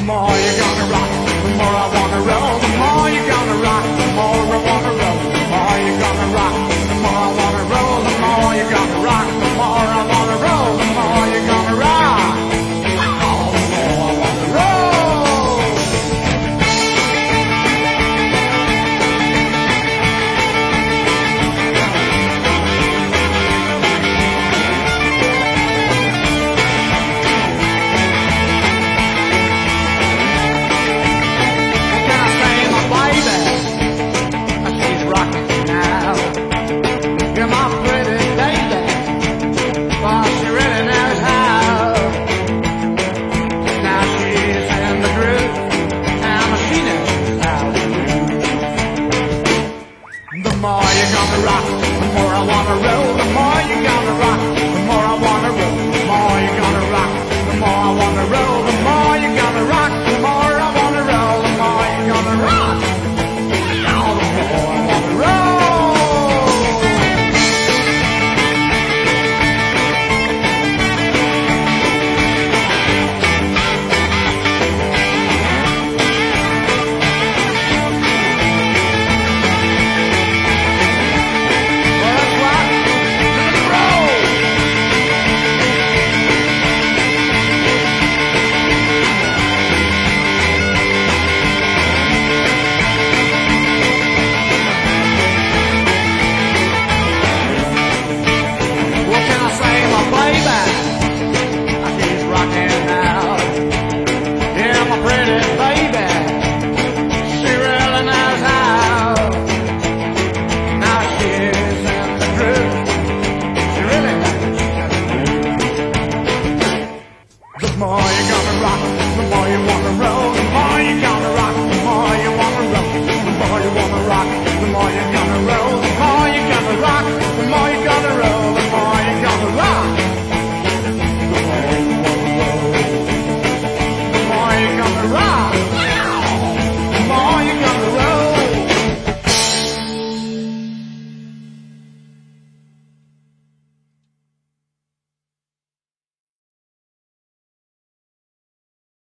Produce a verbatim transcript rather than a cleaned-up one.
more you're gonna rock, the more I wanna roll. The more you're gonna rock, the more I wanna roll. The more you're gonna rock, the more I wanna roll. The more you're gonna rock, the more I wanna roll. The more you're gonna rock, oh, the more I wanna roll. The more you're gonna rock, the more I wanna roll. The more you're gonna rock, the more I wanna roll. The more you're gonna rock, the more I wanna roll. The more you're gonna rock, the more I wanna roll. The more you're gonna rock, oh, the more I wanna roll. The more you're gonna rock, the more you wanna roll. The more you're gonna rock, the more you wanna roll. The more you wanna rock, the more you